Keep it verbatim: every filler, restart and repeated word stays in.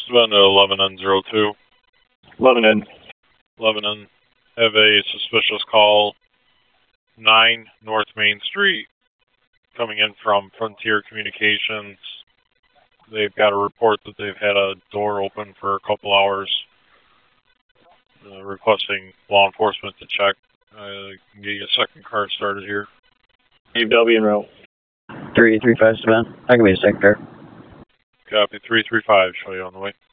Savannah eleven N zero two. eleven N. eleven N. Have a suspicious call. nine North Main Street. Coming in from Frontier Communications. They've got a report that they've had a door open for a couple hours. Uh, requesting law enforcement to check. I uh, can get you a second car started here. Dave W en route. three three five seven. I can be a second car. Copy. three three five. Show you on the way.